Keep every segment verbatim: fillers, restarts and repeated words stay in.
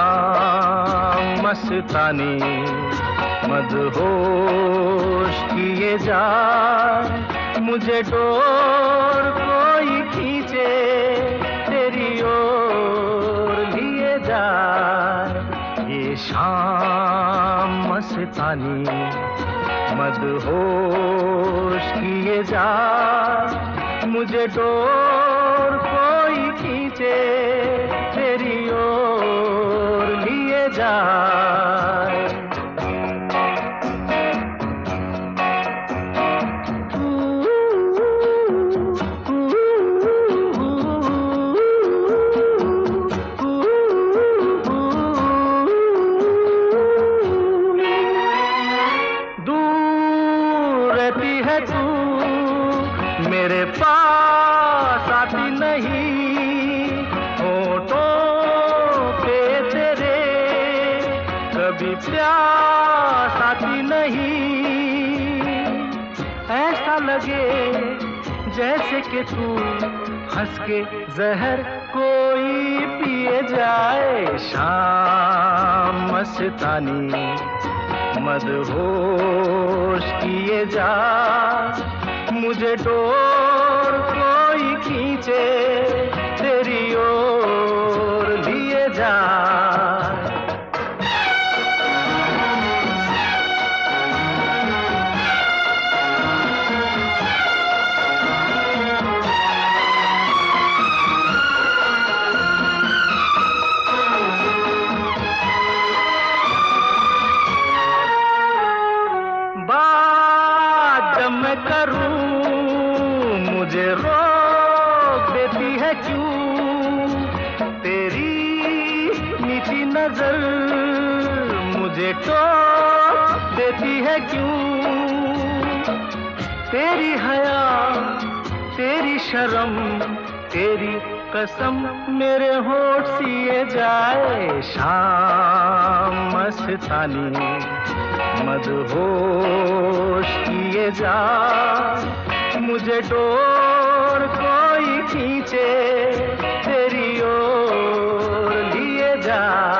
शाम मस्तानी मदहोश किए जा, मुझे डोर कोई खींचे तेरी ओर लिए जा। ये शाम मस्तानी मदहोश किए जा, मुझे डोर कोई खींचे तेरी ओर लिए जा। है तू मेरे पास आती नहीं, होठों पे तेरे कभी प्यास आती नहीं। ऐसा लगे जैसे कि तू हंस के जहर कोई पिए जाए। शाम मस्तानी मदहोश किए जा, मुझे डोर कोई खींचे तेरी ओर लिए जा। बात जब मैं करूं मुझे रोक देती है क्यों, तेरी नीची नजर मुझे टोक देती है क्यों। तेरी हया तेरी शर्म तेरी कसम मेरे होठ सिए जाए। शाम मस्तानी मदहोश किए जा, मुझे डोर कोई खींचे तेरी ओर लिए जा।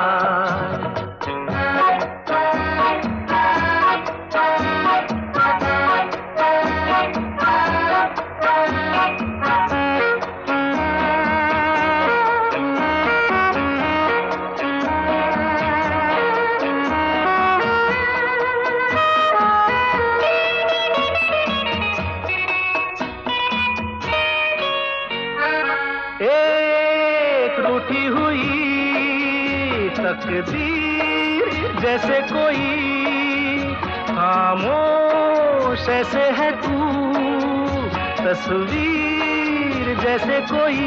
एक रूठी हुई तकदीर जैसे कोई, खामोश ऐसे है तू तस्वीर जैसे कोई।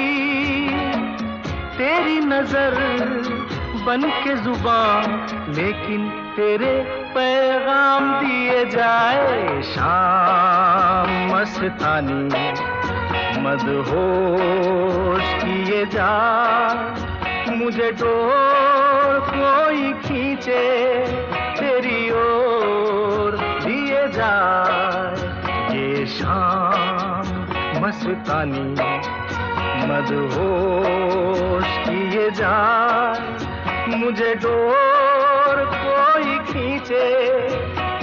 तेरी नजर बन के जुबान लेकिन तेरे पैगाम दिए जाए। शाम मस्तानी मदहोश किए जा, मुझे डोर कोई खींचे तेरी ओर लिए जा। ये शाम मस्तानी मदहोश किए जा, मुझे डोर कोई खींचे